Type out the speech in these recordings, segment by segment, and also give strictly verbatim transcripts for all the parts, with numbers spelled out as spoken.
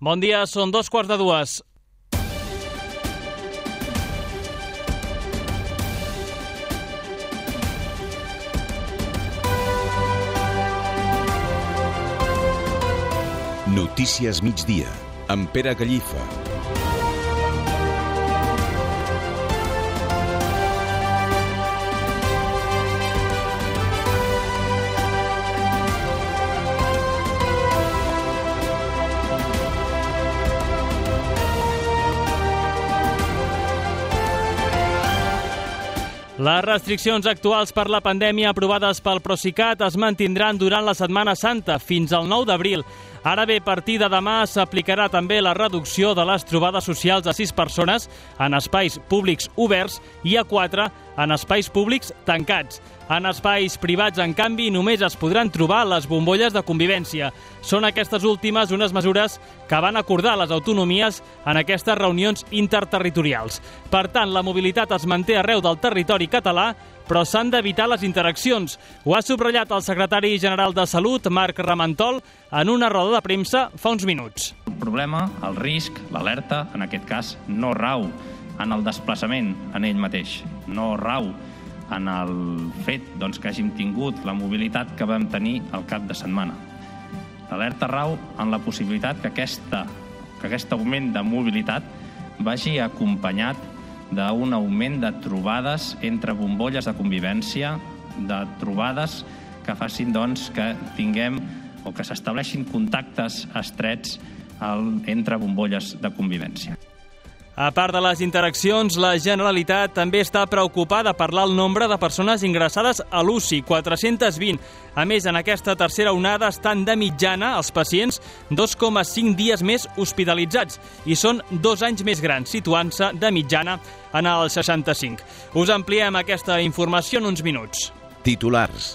Bon dia, són dos quarts de dues. Notícies migdia, amb Pere Gallifa. Les restriccions actuals per la pandèmia aprovades pel Procicat es mantindran durant la Setmana Santa fins al nou d'abril. Ara bé, a partir de demà s'aplicarà també la reducció de les trobades socials a sis persones en espais públics oberts i a quatre en espais públics tancats. En espais privats, en canvi, només es podran trobar les bombolles de convivència. Són aquestes últimes unes mesures que van acordar les autonomies en aquestes reunions interterritorials. Per tant, la mobilitat es manté arreu del territori català, però s'han d'evitar les interaccions. Ho ha subratllat el secretari general de Salut, Marc Ramentol, en una roda de premsa fa uns minuts. El problema, el risc, l'alerta, en aquest cas, no rau en el desplaçament en ell mateix. No rau en el fet doncs, que hàgim tingut la mobilitat que vam tenir al cap de setmana. L'alerta rau en la possibilitat que, aquesta, que aquest augment de mobilitat vagi acompanyat d'un augment de trobades entre bombolles de convivència, de trobades que facin doncs, que tinguem o que s'estableixin contactes estrets entre bombolles de convivència. A part de les interaccions, la Generalitat també està preocupada per l'alt nombre de persones ingressades a l'U C I, quatre-cents vint. A més, en aquesta tercera onada estan de mitjana els pacients dos coma cinc dies més hospitalitzats i són dos anys més grans, situant-se de mitjana en el seixanta-cinc. Us ampliem aquesta informació en uns minuts. Titulars.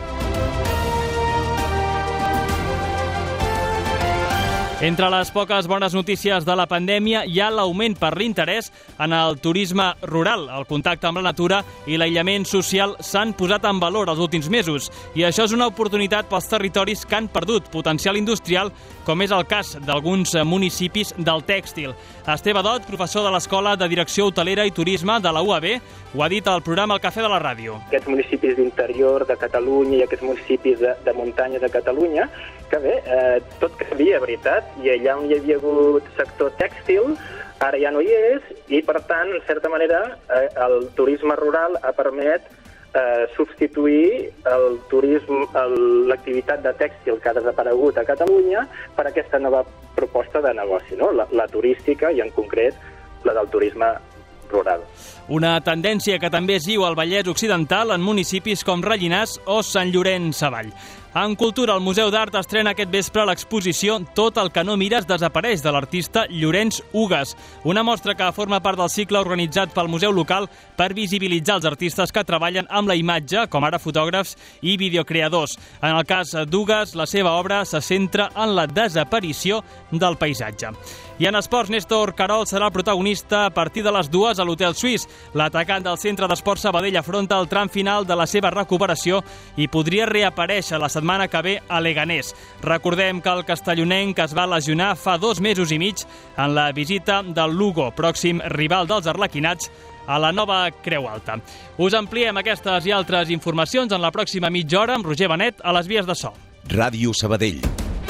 Entre les poques bones notícies de la pandèmia hi ha l'augment per l'interès en el turisme rural. El contacte amb la natura i l'aïllament social s'han posat en valor els últims mesos i això és una oportunitat pels territoris que han perdut potencial industrial, com és el cas d'alguns municipis del tèxtil. Esteve Dot, professor de l'Escola de Direcció Hotelera i Turisme de la U A B, ho ha dit al programa El Cafè de la Ràdio. Aquests municipis d'interior de Catalunya i aquests municipis de, de muntanya de Catalunya, que bé, eh, tot canvia, veritat, i allà on hi havia hagut sector tèxtil, ara ja no hi és, i per tant, en certa manera, eh, el turisme rural ha permet eh, substituir el turisme, l'activitat de tèxtil que ha desaparegut a Catalunya per aquesta nova proposta de negoci, no? la, la turística i en concret la del turisme rural. Una tendència que també es viu al Vallès Occidental en municipis com Rellinars o Sant Llorenç Savall. En Cultura, el Museu d'Art estrena aquest vespre l'exposició Tot el que no mires desapareix, de l'artista Llorenç Ugas, una mostra que forma part del cicle organitzat pel museu local per visibilitzar els artistes que treballen amb la imatge, com ara fotògrafs i videocreadors. En el cas d'Ugas, la seva obra se centra en la desaparició del paisatge. I en esports, Néstor Carol serà el protagonista a partir de les dues a l'Hotel Suís. L'atacant del Centre d'Esports Sabadell afronta el tram final de la seva recuperació i podria reaparèixer la setmana que ve a Leganés. Recordem que el castellonenc es va lesionar fa dos mesos i mig en la visita del Lugo, pròxim rival dels arlequinats, a la nova Creu Alta. Us ampliem aquestes i altres informacions en la pròxima mitja hora amb Roger Benet a les vies de so. Ràdio Sabadell.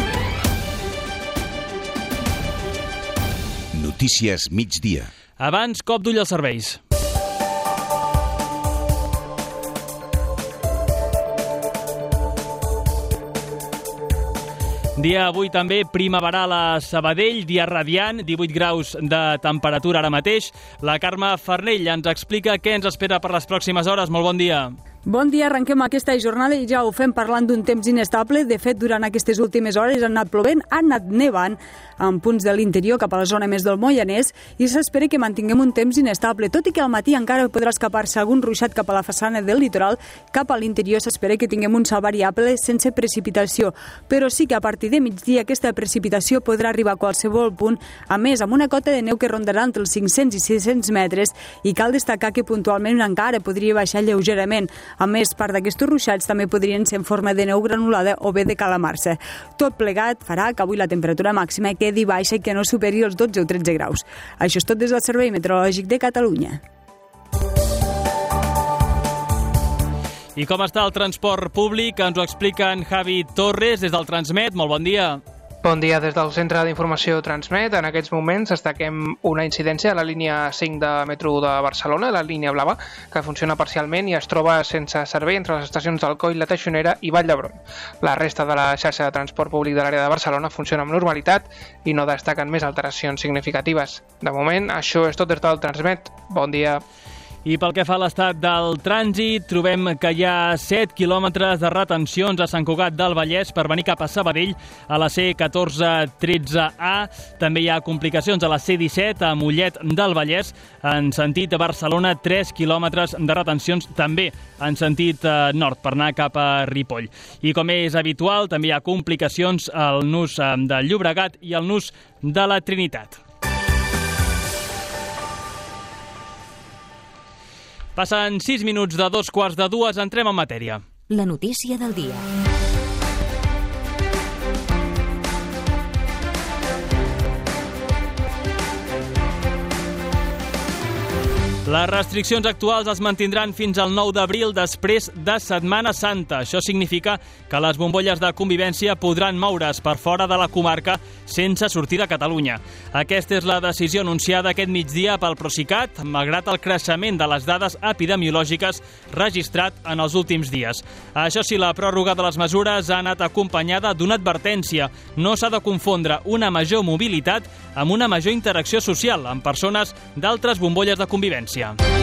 Notícies migdia. Abans, cop d'ull als serveis. Dia avui també primaveral a Sabadell, dia radiant, divuit graus de temperatura ara mateix. La Carme Farnell ens explica què ens espera per les pròximes hores. Molt bon dia. Bon dia, arrenquem aquesta jornada i ja ho fem parlant d'un temps inestable. De fet, durant aquestes últimes hores ha anat plovent, ha anat nevant en punts de l'interior cap a la zona més del Moianès i s'espera que mantinguem un temps inestable, tot i que al matí encara podrà escapar-se algun ruixat cap a la façana del litoral. Cap a l'interior s'espera que tinguem un sol variable sense precipitació, però sí que a partir de migdia aquesta precipitació podrà arribar a qualsevol punt, a més amb una cota de neu que rondarà entre els cinc-cents i sis-cents metres, i cal destacar que puntualment encara podria baixar lleugerament. A més, part d'aquests ruixats també podrien ser en forma de neu granulada o bé de calamarsa. Tot plegat farà que avui la temperatura màxima quedi baixa i que no superi els dotze o tretze graus. Això és tot des del Servei Meteorològic de Catalunya. I com està el transport públic? Ens ho explica en Javi Torres des del Transmet. Molt bon dia. Bon dia des del Centre d'Informació Transmet. En aquests moments destaquem una incidència a la línia cinc de metro de Barcelona, la línia blava, que funciona parcialment i es troba sense servei entre les estacions d'Alcoi, La Teixonera i Vall d'Hebron. La resta de la xarxa de transport públic de l'àrea de Barcelona funciona amb normalitat i no destaquen més alteracions significatives. De moment, això és tot des del Transmet. Bon dia. I pel que fa a l'estat del trànsit, trobem que hi ha set quilòmetres de retencions a Sant Cugat del Vallès per venir cap a Sabadell a la C catorze tretze A. També hi ha complicacions a la C disset a Mollet del Vallès en sentit Barcelona, tres quilòmetres de retencions també en sentit nord per anar cap a Ripoll. I com és habitual, també hi ha complicacions al nus de Llobregat i al nus de la Trinitat. Passen sis minuts de dos quarts de dues, entrem en matèria. La notícia del dia. Les restriccions actuals es mantindran fins al nou d'abril després de Setmana Santa. Això significa que les bombolles de convivència podran moure's per fora de la comarca sense sortir de Catalunya. Aquesta és la decisió anunciada aquest migdia pel Procicat, malgrat el creixement de les dades epidemiològiques registrat en els últims dies. Això sí, la pròrroga de les mesures ha anat acompanyada d'una advertència. No s'ha de confondre una major mobilitat amb una major interacció social amb persones d'altres bombolles de convivència.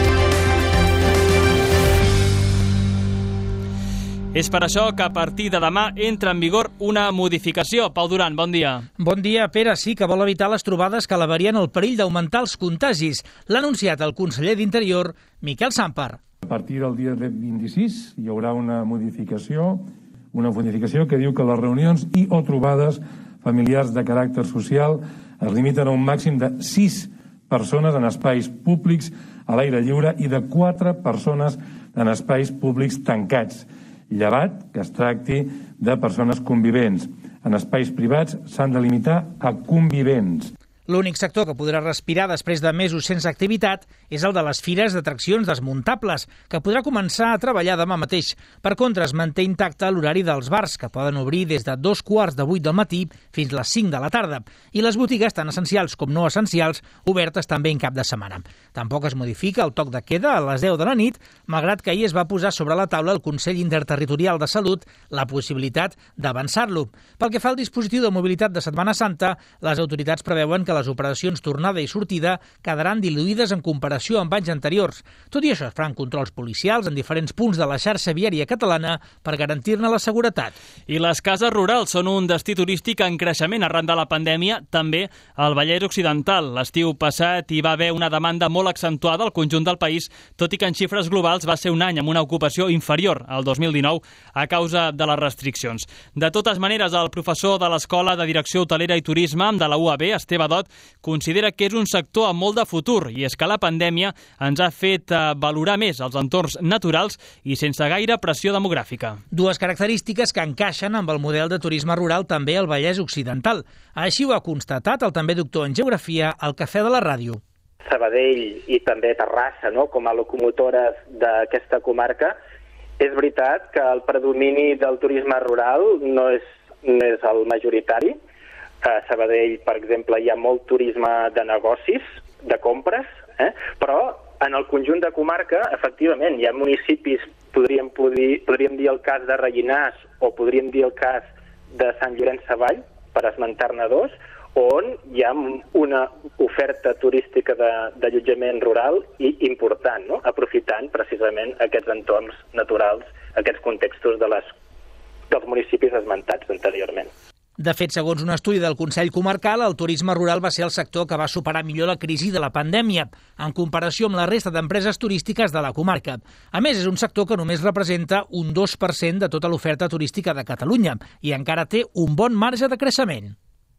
És per això que a partir de demà entra en vigor una modificació. Pau Duran, bon dia. Bon dia, Pere. Sí que vol evitar les trobades que elevarien el perill d'augmentar els contagis. L'ha anunciat el conseller d'Interior, Miquel Sàmper. A partir del dia vint-i-sis hi haurà una modificació, una modificació que diu que les reunions i o trobades familiars de caràcter social es limiten a un màxim de sis persones en espais públics a l'aire lliure i de quatre persones en espais públics tancats, llevat que es tracti de persones convivents. En espais privats s'han de limitar a convivents. L'únic sector que podrà respirar després de mesos sense activitat és el de les fires d'atraccions desmuntables, que podrà començar a treballar demà mateix. Per contra, es manté intacte l'horari dels bars, que poden obrir des de dos quarts de vuit del matí fins les cinc de la tarda, i les botigues, tant essencials com no essencials, obertes també en cap de setmana. Tampoc es modifica el toc de queda a les deu de la nit, malgrat que ahir es va posar sobre la taula el Consell Interterritorial de Salut la possibilitat d'avançar-lo. Pel que fa al dispositiu de mobilitat de Setmana Santa, les autoritats preveuen que les operacions tornada i sortida quedaran diluïdes en comparació amb anys anteriors. Tot i això, es faran controls policials en diferents punts de la xarxa viària catalana per garantir-ne la seguretat. I les cases rurals són un destí turístic en creixement arran de la pandèmia, també al Vallès Occidental. L'estiu passat hi va haver una demanda molt accentuada al conjunt del país, tot i que en xifres globals va ser un any amb una ocupació inferior al dos mil dinou a causa de les restriccions. De totes maneres, el professor de l'Escola de Direcció Hotelera i Turisme de la U A B, Esteve Dot, considera que és un sector amb molt de futur, i és que la pandèmia ens ha fet valorar més els entorns naturals i sense gaire pressió demogràfica. Dues característiques que encaixen amb el model de turisme rural també al Vallès Occidental. Així ho ha constatat el també doctor en Geografia al Cafè de la Ràdio. Sabadell i també Terrassa, no?, com a locomotores d'aquesta comarca, és veritat que el predomini del turisme rural no és, no és el majoritari. A Sabadell, per exemple, hi ha molt turisme de negocis, de compres, eh? Però en el conjunt de comarca, efectivament, hi ha municipis, podríem, podríem, podríem dir el cas de Rellinars o podríem dir el cas de Sant Llorenç Savall, per esmentar-ne dos, on hi ha una oferta turística d'allotjament rural i important, no?, aprofitant precisament aquests entorns naturals, aquests contextos de les, dels municipis esmentats anteriorment. De fet, segons un estudi del Consell Comarcal, el turisme rural va ser el sector que va superar millor la crisi de la pandèmia, en comparació amb la resta d'empreses turístiques de la comarca. A més, és un sector que només representa un dos per cent de tota l'oferta turística de Catalunya i encara té un bon marge de creixement.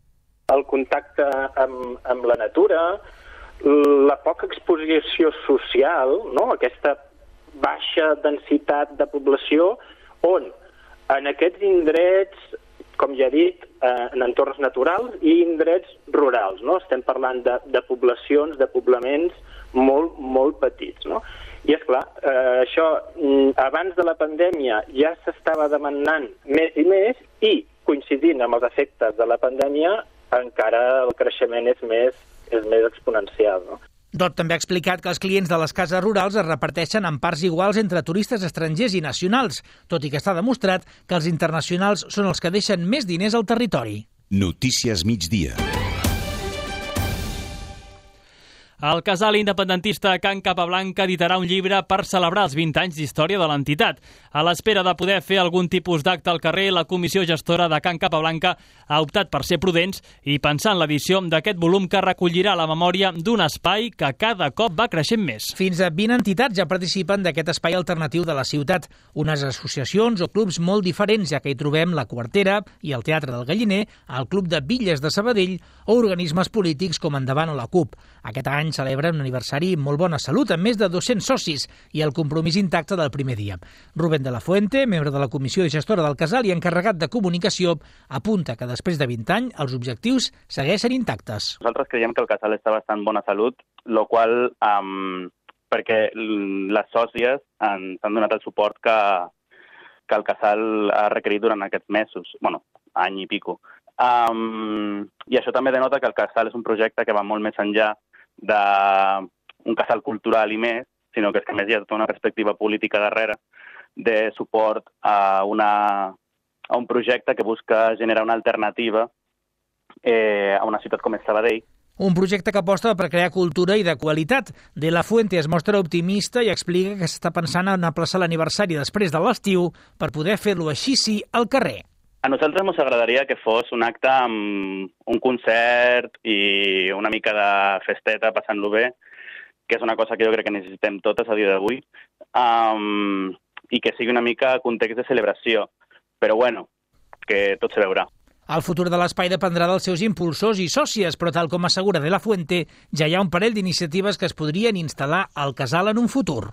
El contacte amb, amb la natura, la poca exposició social, no?, aquesta baixa densitat de població, on en aquests indrets, com ja he dit, eh, en entorns naturals i indrets rurals, no? Estem parlant de, de poblacions, de poblaments molt, molt petits, no? I és clar, eh, això abans de la pandèmia ja s'estava demanant més i més i coincidint amb els efectes de la pandèmia encara el creixement és més, és més exponencial, no? Dot també ha explicat que els clients de les cases rurals es reparteixen en parts iguals entre turistes estrangers i nacionals, tot i que està demostrat que els internacionals són els que deixen més diners al territori. Notícies migdia. El casal independentista Can Capablanca editarà un llibre per celebrar els vint anys d'història de l'entitat. A l'espera de poder fer algun tipus d'acte al carrer, la comissió gestora de Can Capablanca ha optat per ser prudents i pensar en l'edició d'aquest volum que recollirà la memòria d'un espai que cada cop va creixent més. Fins a vint entitats ja participen d'aquest espai alternatiu de la ciutat, unes associacions o clubs molt diferents, ja que hi trobem la Quartera i el Teatre del Galliner, el Club de Bitlles de Sabadell o organismes polítics com Endavant o la CUP. Aquest any celebra un aniversari amb molt bona salut, amb més de dos-cents socis i el compromís intacte del primer dia. Rubén de la Fuente, membre de la comissió gestora del casal i encarregat de comunicació, apunta que després de vint anys els objectius segueixen intactes. Nosaltres creiem que el casal està bastant bona salut, lo qual, um, perquè les sòcies ens han donat el suport que, que el casal ha requerit durant aquests mesos, bueno, any i pico. Um, I això també denota que el casal és un projecte que va molt més enllà d'un casal cultural i més, sinó que és que a més hi ha tota una perspectiva política darrere de suport a, una, a un projecte que busca generar una alternativa eh, a una ciutat com és Sabadell. Un projecte que aposta per crear cultura i de qualitat. De la Fuente es mostra optimista i explica que s'està pensant en aplaçar l'aniversari després de l'estiu per poder fer-lo així sí al carrer. A nosaltres ens agradaria que fos un acte amb un concert i una mica de festeta passant-lo bé, que és una cosa que jo crec que necessitem totes a dia d'avui, um, i que sigui una mica context de celebració. Però bueno, que tot se veurà. El futur de l'espai dependrà dels seus impulsors i sòcies, però tal com assegura De la Fuente, ja hi ha un parell d'iniciatives que es podrien instal·lar al casal en un futur.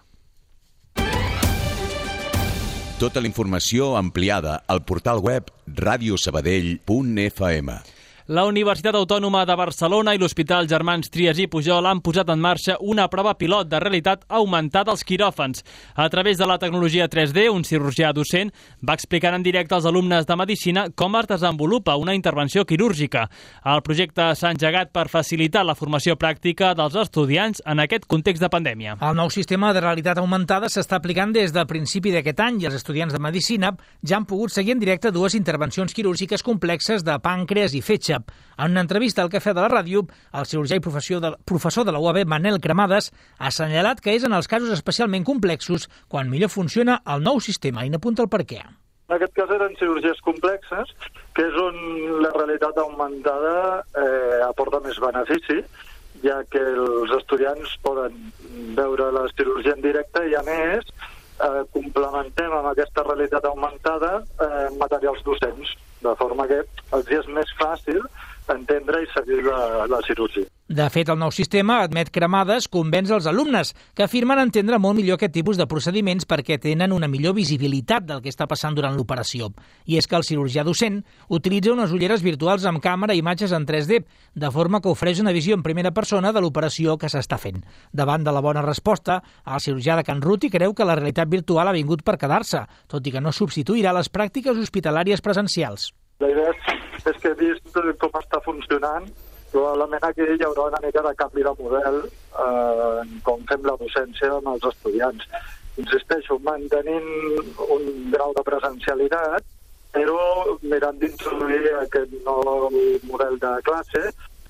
Tota la informació ampliada al portal web radio sabadell punt f m. La Universitat Autònoma de Barcelona i l'Hospital Germans Trias i Pujol han posat en marxa una prova pilot de realitat augmentada als quiròfans. A través de la tecnologia tres D, un cirurgià docent va explicar en directe als alumnes de Medicina com es desenvolupa una intervenció quirúrgica. El projecte s'ha engegat per facilitar la formació pràctica dels estudiants en aquest context de pandèmia. El nou sistema de realitat augmentada s'està aplicant des del principi d'aquest any i els estudiants de Medicina ja han pogut seguir en directe dues intervencions quirúrgiques complexes de pàncreas i fetge. En una entrevista al Cafè de la Ràdio, el cirurgià i professor de, professor de la U A B, Manel Cremades, ha assenyalat que és en els casos especialment complexos quan millor funciona el nou sistema i n'apunta el per què. En aquest cas eren cirurgies complexes, que és on la realitat augmentada eh, aporta més benefici, ja que els estudiants poden veure la cirurgia en directe i, a més, eh, complementem amb aquesta realitat augmentada eh, materials docents, de forma que els és més fàcil entendre i seguir la, la cirurgia. De fet, el nou sistema, admet Cremades, convenç els alumnes, que afirmen entendre molt millor aquest tipus de procediments perquè tenen una millor visibilitat del que està passant durant l'operació. I és que el cirurgià docent utilitza unes ulleres virtuals amb càmera i imatges en tres D, de forma que ofereix una visió en primera persona de l'operació que s'està fent. Davant de la bona resposta, el cirurgià de Can Ruti creu que la realitat virtual ha vingut per quedar-se, tot i que no substituirà les pràctiques hospitalàries presencials. La idea és, és que he vist com està funcionant, probablement aquí hi haurà una mica de canvi de model eh, en com fem la docència amb els estudiants. Insisteixo, mantenint un grau de presencialitat, però mirant d'introduir aquest nou model de classe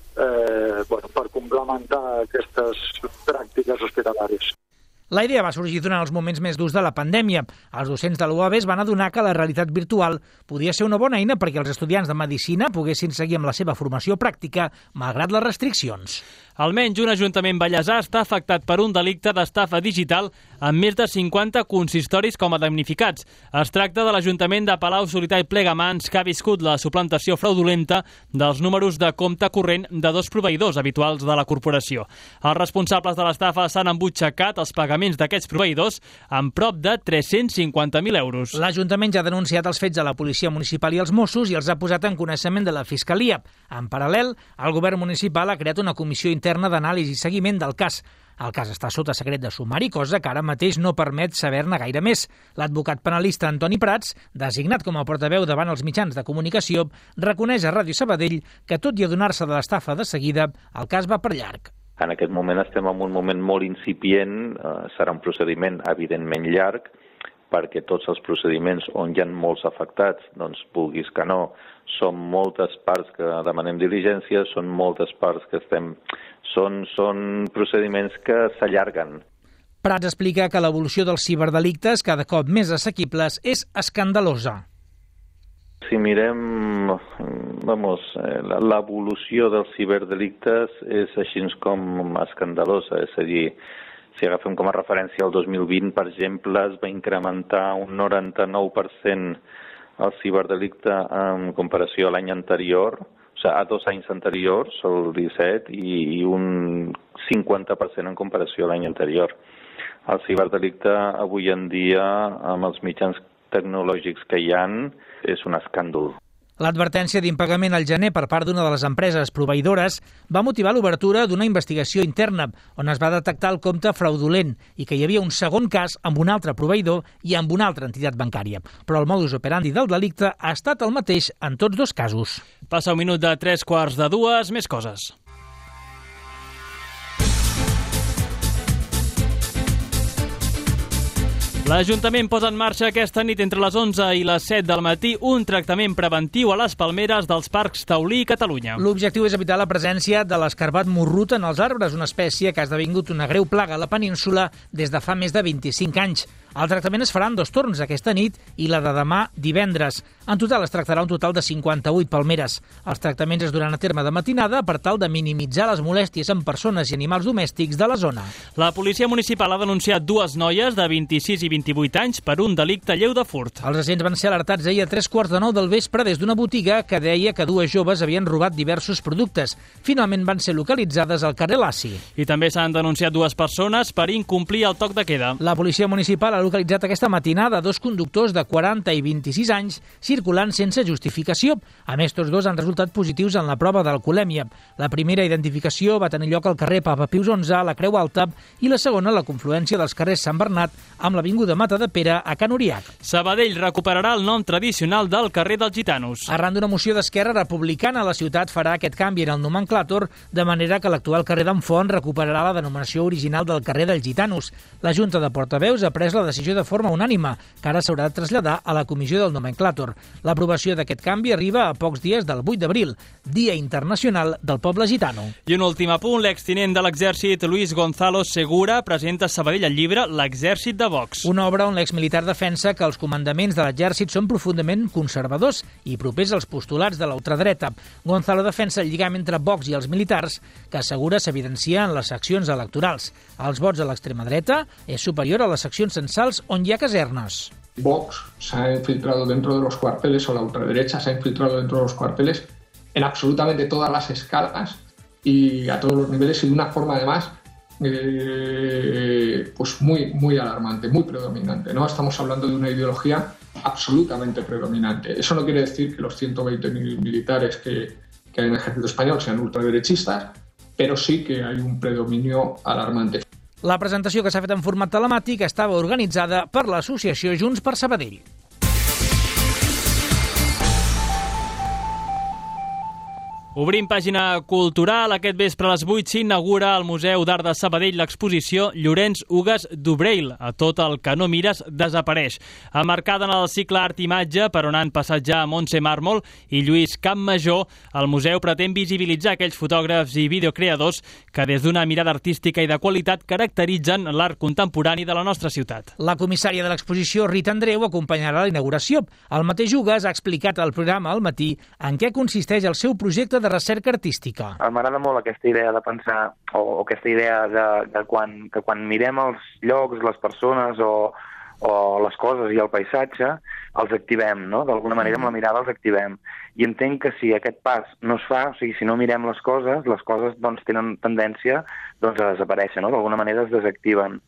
eh, bueno, per complementar aquestes pràctiques hospitalàries. La idea va sorgir durant els moments més durs de la pandèmia. Els docents de l'U A B es van adonar que la realitat virtual podia ser una bona eina perquè els estudiants de Medicina poguessin seguir amb la seva formació pràctica malgrat les restriccions. Almenys un ajuntament ballesà està afectat per un delicte d'estafa digital amb més de cinquanta consistoris com a damnificats. Es tracta de l'Ajuntament de Palau-solità i Plegamans, que ha viscut la suplantació fraudulenta dels números de compte corrent de dos proveïdors habituals de la corporació. Els responsables de l'estafa s'han embutxacat els pagaments pagaments d'aquests proveïdors amb prop de tres-cents cinquanta mil euros. L'Ajuntament ja ha denunciat els fets a la Policia Municipal i als Mossos i els ha posat en coneixement de la Fiscalia. En paral·lel, el govern municipal ha creat una comissió interna d'anàlisi i seguiment del cas. El cas està sota secret de sumari, cosa que ara mateix no permet saber-ne gaire més. L'advocat penalista Antoni Prats, designat com a portaveu davant els mitjans de comunicació, reconeix a Ràdio Sabadell que, tot i adonar-se de l'estafa de seguida, el cas va per llarg. En aquest moment estem en un moment molt incipient, eh, serà un procediment evidentment llarg, perquè tots els procediments on hi ha molts afectats, doncs vulguis que no, són moltes parts que demanem diligència, són moltes parts que estem... Són, són procediments que s'allarguen. Prats explica que l'evolució dels ciberdelictes, cada cop més assequibles, és escandalosa. Si mirem vamos, l'evolució dels ciberdelictes és així com escandalosa, és a dir, si agafem com a referència el dos mil vint, per exemple, es va incrementar un noranta-nou per cent el ciberdelicte en comparació a l'any anterior, o sigui, a dos anys anteriors, el disset, i un cinquanta per cent en comparació a l'any anterior. El ciberdelicte avui en dia, amb els mitjans tecnològics que hi ha, és un escàndol. L'advertència d'impagament al gener per part d'una de les empreses proveïdores va motivar l'obertura d'una investigació interna on es va detectar el compte fraudulent i que hi havia un segon cas amb un altre proveïdor i amb una altra entitat bancària. Però el modus operandi del delicte ha estat el mateix en tots dos casos. Passa un minut de tres quarts de dues, més coses. L'Ajuntament posa en marxa aquesta nit entre les onze i les set del matí un tractament preventiu a les palmeres dels parcs Taulí i Catalunya. L'objectiu és evitar la presència de l'escarbat morrut en els arbres, una espècie que ha esdevingut una greu plaga a la península des de fa més de vint-i-cinc anys. El tractament es farà en dos torns, aquesta nit i la de demà divendres. En total es tractarà un total de cinquanta-vuit palmeres. Els tractaments es duran a terme de matinada per tal de minimitzar les molèsties en persones i animals domèstics de la zona. La policia municipal ha denunciat dues noies de vint-i-sis i vint-i-vuit anys per un delicte lleu de furt. Els agents van ser alertats ahir a tres quarts de nou del vespre des d'una botiga que deia que dues joves havien robat diversos productes. Finalment van ser localitzades al carrer Lassi. I també s'han denunciat dues persones per incomplir el toc de queda. La policia municipal ha localitzat aquesta matinada dos conductors de quaranta i vint-i-sis anys circulant sense justificació. A més, tots dos han resultat positius en la prova d'alcoholèmia. La primera identificació va tenir lloc al carrer Papa Pius onze, a la Creu Alta, i la segona a la confluència dels carrers Sant Bernat amb l'avinguda Matadepera a Can Uriac. Sabadell recuperarà el nom tradicional del carrer dels Gitanos. Arran d'una moció d'Esquerra Republicana, la ciutat farà aquest canvi en el nomenclàtor, de manera que l'actual carrer d'en Font recuperarà la denominació original del carrer dels Gitanos. La Junta de Portaveus ha pres la decisió de forma unànime, que ara s'haurà de traslladar a la comissió del nomenclàtor. L'aprovació d'aquest canvi arriba a pocs dies del vuit d'abril, Dia Internacional del Poble Gitano. I un últim apunt, l'extinent de l'exèrcit Luis Gonzalo Segura presenta a Sabadell el llibre L'exèrcit de Vox. Una obra on l'exmilitar defensa que els comandaments de l'exèrcit són profundament conservadors i propers als postulats de l'ultradreta. Gonzalo defensa el lligam entre Vox i els militars, que assegura s'evidencia en les seccions electorals. Els vots a l'extrema dreta és superior a les seccions censals on hi ha casernes. Vox se ha infiltrado dentro de los cuarteles, o la ultraderecha se ha infiltrado dentro de los cuarteles en absolutamente todas las escalas y a todos los niveles y de una forma además eh, pues muy, muy alarmante, muy predominante, ¿no? Estamos hablando de una ideología absolutamente predominante. Eso no quiere decir que los ciento veinte mil militares que, que hay en el ejército español sean ultraderechistas, pero sí que hay un predominio alarmante. La presentació, que s'ha fet en format telemàtic, estava organitzada per l'associació Junts per Sabadell. Obrim pàgina cultural. Aquest vespre a les vuit s'inaugura al Museu d'Art de Sabadell l'exposició Llorenç Ugas d'Ubreil, a tot el que no mires desapareix. Emmarcada en el cicle Art Imatge, per on han passat ja Montse Mármol i Lluís Campmajor, el museu pretén visibilitzar aquells fotògrafs i videocreadors que des d'una mirada artística i de qualitat caracteritzen l'art contemporani de la nostra ciutat. La comissària de l'exposició, Rita Andreu, acompanyarà la inauguració. El mateix Ugas ha explicat al programa al matí en què consisteix el seu projecte de de recerca artística. M'agrada molt aquesta idea de pensar, o, o aquesta idea de, de quan, que quan mirem els llocs, les persones o, o les coses i el paisatge, els activem, no? D'alguna manera amb la mirada els activem. I entenc que si aquest pas no es fa, o sigui, si no mirem les coses, les coses doncs, tenen tendència doncs, a desaparèixer, no? D'alguna manera es desactiven.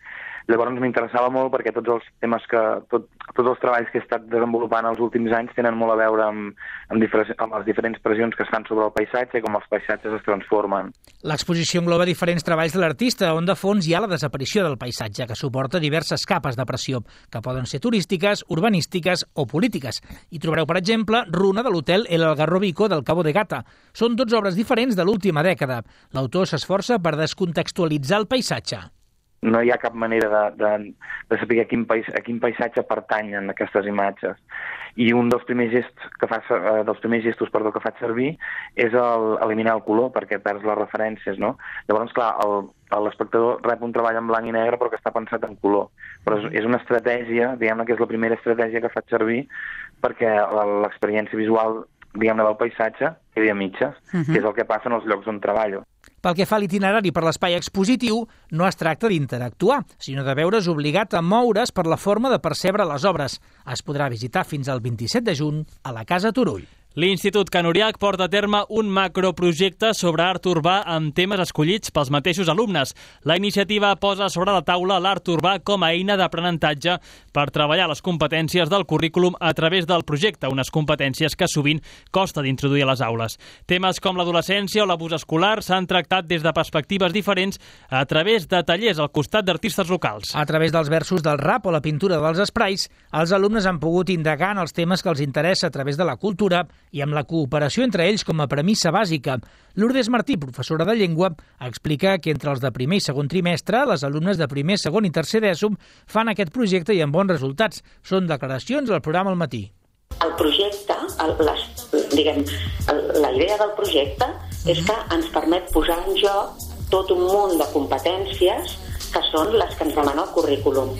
Llavors m'interessava molt perquè tots els temes que, tot, tots els treballs que he estat desenvolupant els últims anys tenen molt a veure amb, amb, diferents, amb les diferents pressions que es fan sobre el paisatge i com els paisatges es transformen. L'exposició engloba diferents treballs de l'artista, on de fons hi ha la desaparició del paisatge, que suporta diverses capes de pressió, que poden ser turístiques, urbanístiques o polítiques. Hi trobareu, per exemple, Runa de l'hotel El Algarrobico del Cabo de Gata. Són dotze obres diferents de l'última dècada. L'autor s'esforça per descontextualitzar el paisatge. No hi ha cap manera de, de, de saber a quin, pais, a quin paisatge pertanyen aquestes imatges. I un dels primers gestos que fa, dels primers gestos perdó, que faig servir és el, eliminar el color, perquè perds les referències, no? Llavors, clar, l'espectador rep un treball en blanc i negre però que està pensat en color. Però és, és una estratègia, diguem-ne que és la primera estratègia que faig servir perquè l'experiència visual, diguem-ne, del paisatge quedi a mitges, uh-huh. que és el que passa en els llocs on treballo. Pel que fa a l'itinerari per l'espai expositiu, no es tracta d'interactuar, sinó de veure's obligat a moure's per la forma de percebre les obres. Es podrà visitar fins al vint-i-set de juny a la Casa Turull. L'Institut Can Uriach porta a terme un macroprojecte sobre art urbà amb temes escollits pels mateixos alumnes. La iniciativa posa sobre la taula l'art urbà com a eina d'aprenentatge per treballar les competències del currículum a través del projecte, unes competències que sovint costa d'introduir a les aules. Temes com l'adolescència o l'abús escolar s'han tractat des de perspectives diferents a través de tallers al costat d'artistes locals. A través dels versos del rap o la pintura dels esprais, els alumnes han pogut indagar en els temes que els interessa a través de la cultura i amb la cooperació entre ells com a premissa bàsica. Lourdes Martí, professora de llengua, explica que entre els de primer i segon trimestre, les alumnes de primer, segon i tercer d'ESO fan aquest projecte i amb bons resultats. Són declaracions al programa al matí. El projecte, el, les, diguem, el, la idea del projecte és que ens permet posar en joc tot un munt de competències que són les que ens demana el currículum.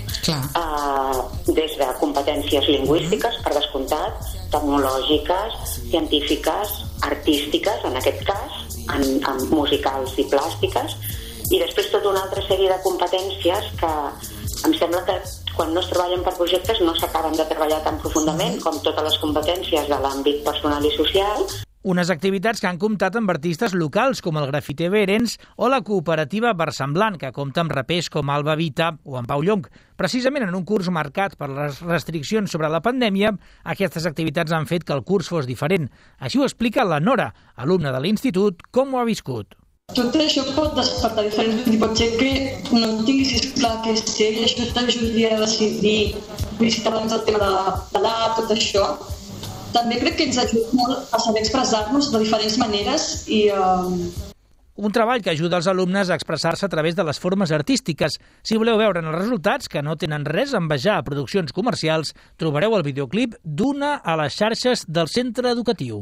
Uh, des de competències lingüístiques, per descomptat, tecnològiques, científiques, artístiques, en aquest cas, en, en musicals i plàstiques, i després tota una altra sèrie de competències que em sembla que quan no es treballen per projectes no s'acaben de treballar tan profundament com totes les competències de l'àmbit personal i social. Unes activitats que han comptat amb artistes locals com el grafiter Berens o la cooperativa Versemblant, que compta amb rapers com Alba Vita o en Pau Llong. Precisament en un curs marcat per les restriccions sobre la pandèmia, aquestes activitats han fet que el curs fos diferent. Així ho explica la Nora, alumna de l'institut, com ho ha viscut. Tot això pot despertar diferents dubtes, pot ser que no tinguis clar que sé, i això t'ajudaria a decidir visitar abans el tema de, de l'art, tot això. També crec que ens ajuda molt a saber expressar-nos de diferents maneres i... Uh... Un treball que ajuda els alumnes a expressar-se a través de les formes artístiques. Si voleu veure els resultats, que no tenen res a envejar a produccions comercials, trobareu el videoclip d'una a les xarxes del centre educatiu.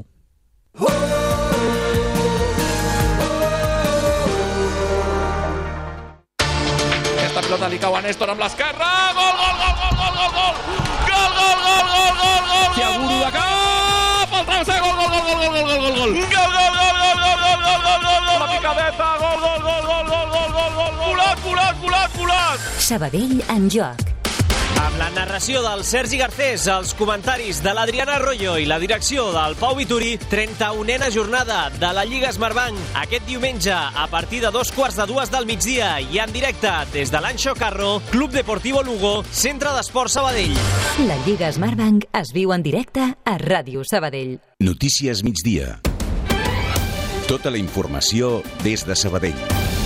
Esta pelota li cau a Néstor amb l'esquerra. Gol, gol, gol, gol, gol, gol, gol! Gol, gol, gol, gol, gol, gol! Tiaguro de cap! El travesser, gol, gol, gol, gol, gol, gol, gol, gol! Gol, gol, gol, gol, gol, gol, gol, gol, gol, gol! La picadeta, gol, gol, gol, gol, gol, gol, gol, gol! Volat, volat, volat, volat! Sabadell en joc. Amb la narració del Sergi Garcés, els comentaris de l'Adriana Arroyo i la direcció del Pau Vituri, trenta-unena jornada de la Lliga Smartbank aquest diumenge a partir de dos quarts de dues del migdia i en directe des de l'Anxo Carro, Club Deportivo Lugo, Centre d'Esport Sabadell. La Lliga Smartbank es viu en directe a Ràdio Sabadell. Notícies migdia. Tota la informació des de Sabadell.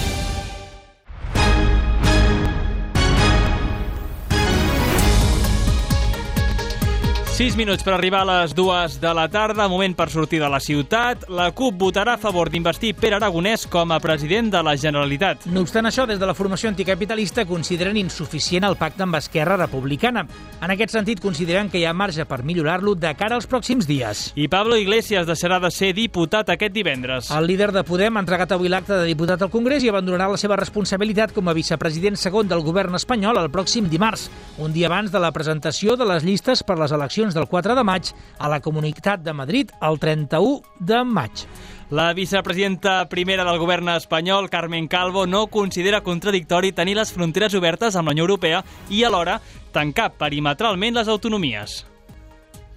Sis minuts per arribar a les dues de la tarda, moment per sortir de la ciutat. La CUP votarà a favor d'investir Pere Aragonès com a president de la Generalitat. No obstant això, des de la formació anticapitalista consideren insuficient el pacte amb Esquerra Republicana. En aquest sentit, consideren que hi ha marge per millorar-lo de cara als pròxims dies. I Pablo Iglesias deixarà de ser diputat aquest divendres. El líder de Podem ha entregat avui l'acte de diputat al Congrés i abandonarà la seva responsabilitat com a vicepresident segon del govern espanyol el pròxim dimarts, un dia abans de la presentació de les llistes per les eleccions del quatre de maig a la Comunitat de Madrid el trenta-u de maig. La vicepresidenta primera del govern espanyol, Carmen Calvo, no considera contradictori tenir les fronteres obertes amb la Unió Europea i alhora tancar perimetralment les autonomies.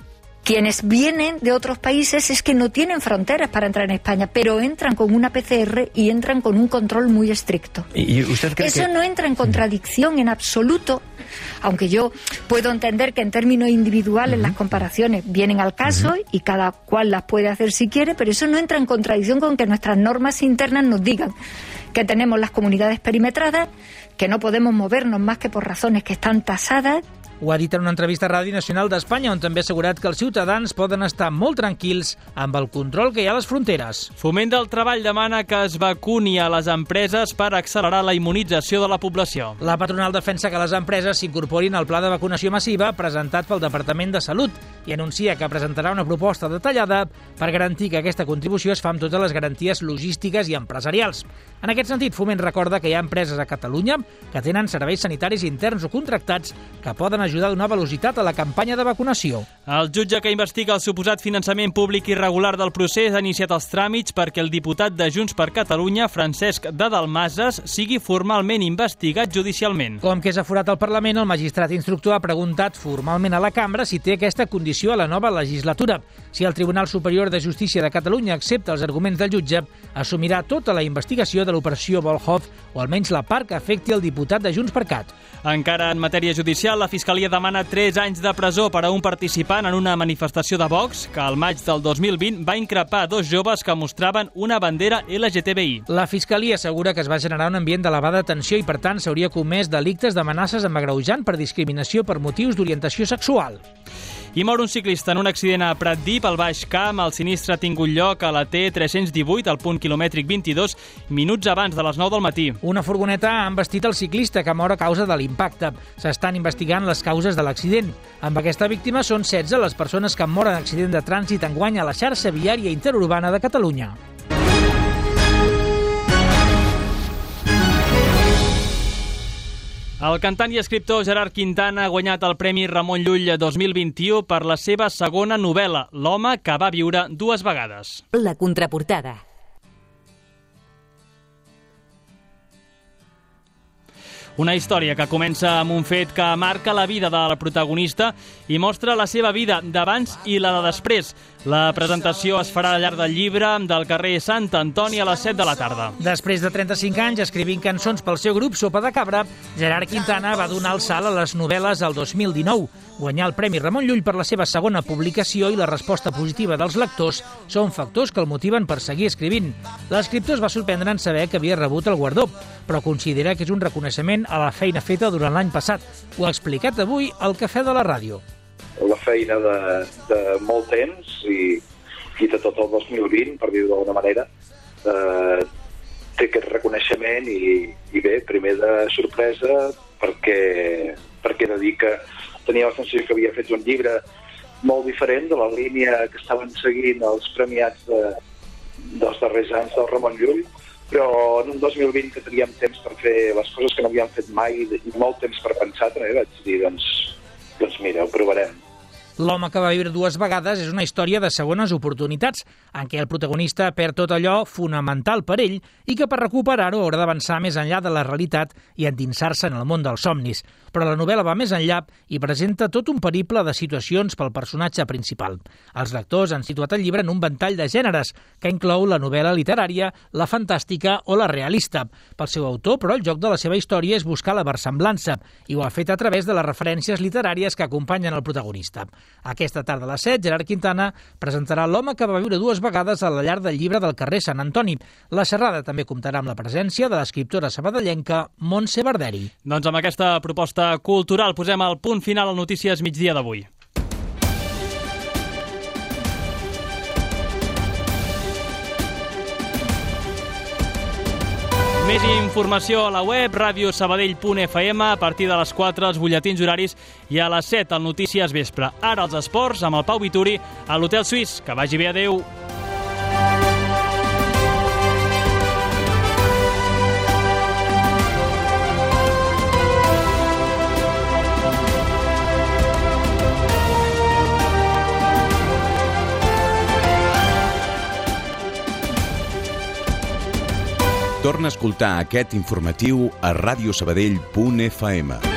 Quienes vienen de otros países es que no tienen fronteras para entrar en España, pero entran con una P C R y entran con un control muy estricto. ¿Y usted cree Eso que... no entra en contradicción en absoluto, aunque yo puedo entender que en términos individuales uh-huh. las comparaciones vienen al caso uh-huh. y cada cual las puede hacer si quiere, pero eso no entra en contradicción con que nuestras normas internas nos digan que tenemos las comunidades perimetradas, que no podemos movernos más que por razones que están tasadas. Ho ha dit en una entrevista a Ràdio Nacional d'Espanya, on també ha assegurat que els ciutadans poden estar molt tranquils amb el control que hi ha a les fronteres. Foment del Treball demana que es vacuni a les empreses per accelerar la immunització de la població. La patronal defensa que les empreses s'incorporin al pla de vacunació massiva presentat pel Departament de Salut i anuncia que presentarà una proposta detallada per garantir que aquesta contribució es fa amb totes les garanties logístiques i empresarials. En aquest sentit, Foment recorda que hi ha empreses a Catalunya que tenen serveis sanitaris interns o contractats que poden ajudar a donar velocitat a la campanya de vacunació. El jutge que investiga el suposat finançament públic irregular del procés ha iniciat els tràmits perquè el diputat de Junts per Catalunya, Francesc de Dalmases, sigui formalment investigat judicialment. Com que és aforat al Parlament, el magistrat instructor ha preguntat formalment a la cambra si té aquesta condició a la nova legislatura. Si el Tribunal Superior de Justícia de Catalunya accepta els arguments del jutge, assumirà tota la investigació de l'operació Volhov, o almenys la part que afecti el diputat de Junts per Cat. Encara en matèria judicial, la Fiscalia demana tres anys de presó per a un participant en una manifestació de Vox que al maig del dos mil vint va increpar dos joves que mostraven una bandera L G T B I. La Fiscalia assegura que es va generar un ambient d'elevada tensió i, per tant, s'hauria comès delictes d'amenaces amb agreujant per discriminació per motius d'orientació sexual. I mor un ciclista en un accident a Pratdip, al Baix Camp. El sinistre ha tingut lloc a la T tres-cents divuit, al punt quilomètric vint-i-dos, minuts abans de les nou del matí. Una furgoneta ha embestit el ciclista, que mor a causa de l'impacte. S'estan investigant les causes de l'accident. Amb aquesta víctima són setze les persones que han mort en accident de trànsit enguany a la xarxa viària interurbana de Catalunya. El cantant i escriptor Gerard Quintana ha guanyat el Premi Ramon Llull dos mil vint-i-u per la seva segona novel·la, L'home que va viure dues vegades. La contraportada. Una història que comença amb un fet que marca la vida de la protagonista i mostra la seva vida d'abans i la de després. La presentació es farà al llarg del llibre del carrer Sant Antoni a les set de la tarda. Després de trenta-cinc anys escrivint cançons pel seu grup Sopa de Cabra, Gerard Quintana va donar el salt a les novel·les el dos mil dinou. Guanyar el Premi Ramon Llull per la seva segona publicació i la resposta positiva dels lectors són factors que el motiven per seguir escrivint. L'escriptor es va sorprendre en saber que havia rebut el guardó, però considera que és un reconeixement a la feina feta durant l'any passat. Ho ha explicat avui al Cafè de la Ràdio. La feina de, de molt temps i, i de tot el dos mil vint, per dir-ho d'alguna manera, eh, té aquest reconeixement i, i bé, primer de sorpresa perquè, perquè he de dir que tenia la sensació que havia fet un llibre molt diferent de la línia que estaven seguint els premiats de, dels darrers anys del Ramon Llull, però en un dos mil vint que teníem temps per fer les coses que no havíem fet mai i molt temps per pensar, també vaig dir, doncs, doncs mira, ho provarem. L'home que va viure dues vegades és una història de segones oportunitats, en què el protagonista perd tot allò fonamental per ell i que per recuperar-ho haurà d'avançar més enllà de la realitat i endinsar-se en el món dels somnis. Però la novel·la va més enllà i presenta tot un periple de situacions pel personatge principal. Els lectors han situat el llibre en un ventall de gèneres, que inclou la novel·la literària, la fantàstica o la realista. Pel seu autor, però, el joc de la seva història és buscar la versemblança, i ho ha fet a través de les referències literàries que acompanyen el protagonista. Aquesta tarda a les set, Gerard Quintana presentarà L'home que va viure dues vegades a la llar del llibre del carrer Sant Antoni. La xerrada també comptarà amb la presència de l'escriptora sabadellenca Montse Barderi. Doncs amb aquesta proposta cultural posem el punt final al Notícies Migdia d'avui. Més informació a la web, radio sabadell punt f m, a partir de les quatre, els butlletins horaris, i a les set, el Notícies Vespre. Ara els esports, amb el Pau Vituri, a l'Hotel Suís. Que vagi bé, adeu. Torna a escoltar aquest informatiu a radio sabadell punt f m.